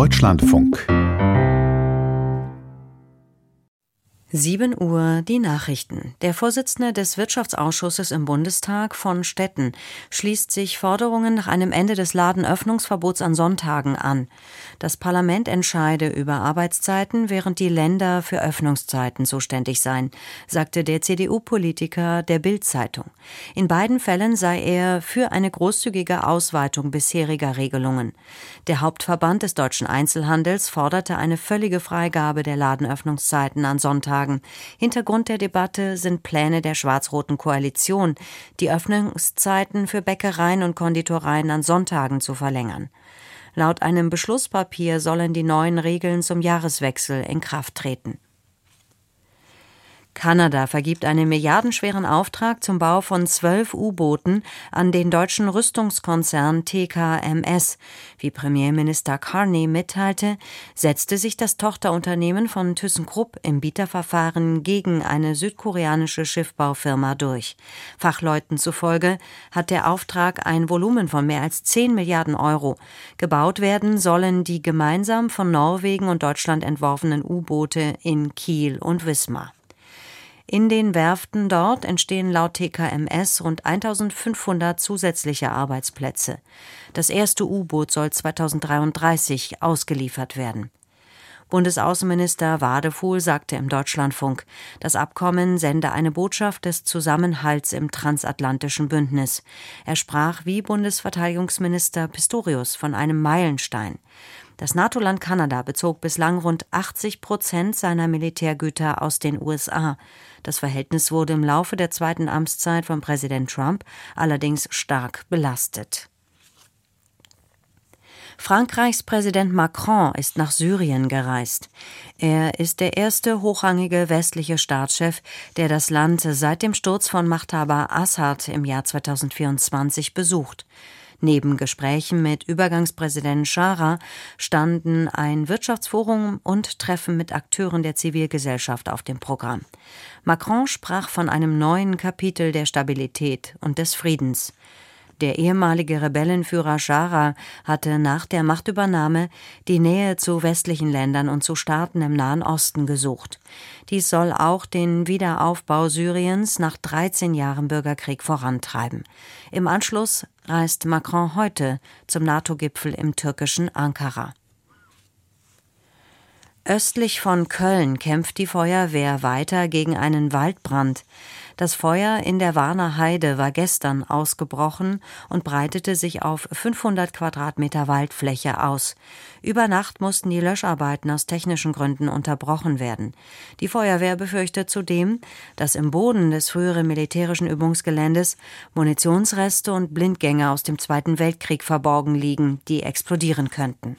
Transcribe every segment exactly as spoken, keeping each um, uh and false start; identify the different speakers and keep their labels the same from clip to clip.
Speaker 1: Deutschlandfunk.
Speaker 2: sieben Uhr, die Nachrichten. Der Vorsitzende des Wirtschaftsausschusses im Bundestag, von Stetten, schließt sich Forderungen nach einem Ende des Ladenöffnungsverbots an Sonntagen an. Das Parlament entscheide über Arbeitszeiten, während die Länder für Öffnungszeiten zuständig seien, sagte der C D U-Politiker der Bild-Zeitung. In beiden Fällen sei er für eine großzügige Ausweitung bisheriger Regelungen. Der Hauptverband des deutschen Einzelhandels forderte eine völlige Freigabe der Ladenöffnungszeiten an Sonntagen. Hintergrund der Debatte sind Pläne der schwarz-roten Koalition, die Öffnungszeiten für Bäckereien und Konditoreien an Sonntagen zu verlängern. Laut einem Beschlusspapier sollen die neuen Regeln zum Jahreswechsel in Kraft treten. Kanada vergibt einen milliardenschweren Auftrag zum Bau von zwölf U-Booten an den deutschen Rüstungskonzern T K M S. Wie Premierminister Carney mitteilte, setzte sich das Tochterunternehmen von ThyssenKrupp im Bieterverfahren gegen eine südkoreanische Schiffbaufirma durch. Fachleuten zufolge hat der Auftrag ein Volumen von mehr als zehn Milliarden Euro. Gebaut werden sollen die gemeinsam von Norwegen und Deutschland entworfenen U-Boote in Kiel und Wismar. In den Werften dort entstehen laut T K M S rund eintausendfünfhundert zusätzliche Arbeitsplätze. Das erste U-Boot soll zweitausenddreiunddreißig ausgeliefert werden. Bundesaußenminister Wadefuhl sagte im Deutschlandfunk, das Abkommen sende eine Botschaft des Zusammenhalts im transatlantischen Bündnis. Er sprach wie Bundesverteidigungsminister Pistorius von einem Meilenstein. Das NATO-Land Kanada bezog bislang rund achtzig Prozent seiner Militärgüter aus den U S A. Das Verhältnis wurde im Laufe der zweiten Amtszeit von Präsident Trump allerdings stark belastet. Frankreichs Präsident Macron ist nach Syrien gereist. Er ist der erste hochrangige westliche Staatschef, der das Land seit dem Sturz von Machthaber Assad im Jahr zweitausendvierundzwanzig besucht. Neben Gesprächen mit Übergangspräsident Chara standen ein Wirtschaftsforum und Treffen mit Akteuren der Zivilgesellschaft auf dem Programm. Macron sprach von einem neuen Kapitel der Stabilität und des Friedens. Der ehemalige Rebellenführer Chara hatte nach der Machtübernahme die Nähe zu westlichen Ländern und zu Staaten im Nahen Osten gesucht. Dies soll auch den Wiederaufbau Syriens nach dreizehn Jahren Bürgerkrieg vorantreiben. Im Anschluss reist Macron heute zum NATO-Gipfel im türkischen Ankara. Östlich von Köln kämpft die Feuerwehr weiter gegen einen Waldbrand. Das Feuer in der Warner Heide war gestern ausgebrochen und breitete sich auf fünfhundert Quadratmeter Waldfläche aus. Über Nacht mussten die Löscharbeiten aus technischen Gründen unterbrochen werden. Die Feuerwehr befürchtet zudem, dass im Boden des früheren militärischen Übungsgeländes Munitionsreste und Blindgänger aus dem Zweiten Weltkrieg verborgen liegen, die explodieren könnten.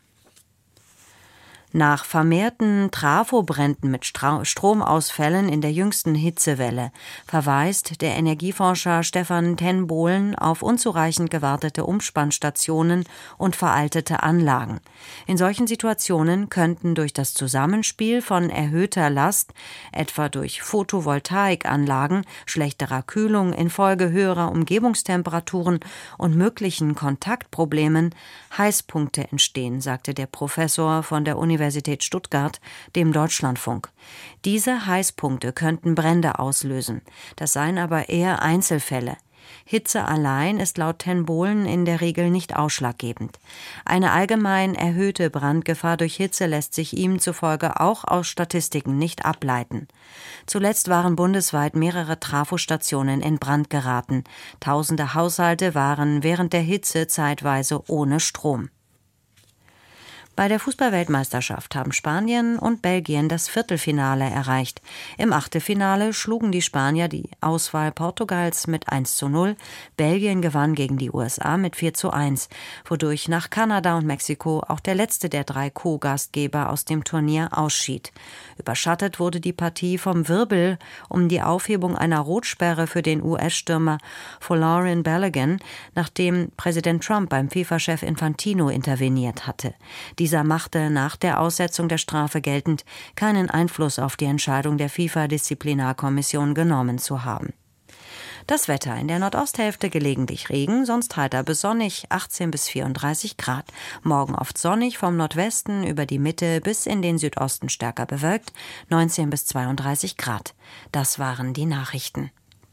Speaker 2: Nach vermehrten Trafobränden mit Stra- Stromausfällen in der jüngsten Hitzewelle verweist der Energieforscher Stefan ten Bohlen auf unzureichend gewartete Umspannstationen und veraltete Anlagen. In solchen Situationen könnten durch das Zusammenspiel von erhöhter Last, etwa durch Photovoltaikanlagen, schlechterer Kühlung infolge höherer Umgebungstemperaturen und möglichen Kontaktproblemen Heißpunkte entstehen, sagte der Professor von der Universität Stuttgart dem Deutschlandfunk. Diese Heißpunkte könnten Brände auslösen. Das seien aber eher Einzelfälle. Hitze allein ist laut ten Bohlen in der Regel nicht ausschlaggebend. Eine allgemein erhöhte Brandgefahr durch Hitze lässt sich ihm zufolge auch aus Statistiken nicht ableiten. Zuletzt waren bundesweit mehrere Trafostationen in Brand geraten. Tausende Haushalte waren während der Hitze zeitweise ohne Strom. Bei der Fußball-Weltmeisterschaft haben Spanien und Belgien das Viertelfinale erreicht. Im Achtelfinale schlugen die Spanier die Auswahl Portugals mit eins zu null. Belgien gewann gegen die U S A mit vier zu eins, wodurch nach Kanada und Mexiko auch der letzte der drei Co-Gastgeber aus dem Turnier ausschied. Überschattet wurde die Partie vom Wirbel um die Aufhebung einer Rotsperre für den U S-Stürmer Folarin Balogun, nachdem Präsident Trump beim FIFA-Chef Infantino interveniert hatte. Dieser machte nach der Aussetzung der Strafe geltend, keinen Einfluss auf die Entscheidung der FIFA-Disziplinarkommission genommen zu haben. Das Wetter: in der Nordosthälfte gelegentlich Regen, sonst heiter bis sonnig, achtzehn bis vierunddreißig Grad. Morgen oft sonnig, vom Nordwesten über die Mitte bis in den Südosten stärker bewölkt, neunzehn bis zweiunddreißig Grad. Das waren die Nachrichten.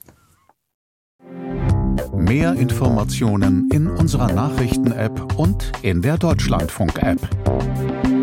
Speaker 1: Mehr Informationen in unserer Nachrichten-App und in der Deutschlandfunk-App.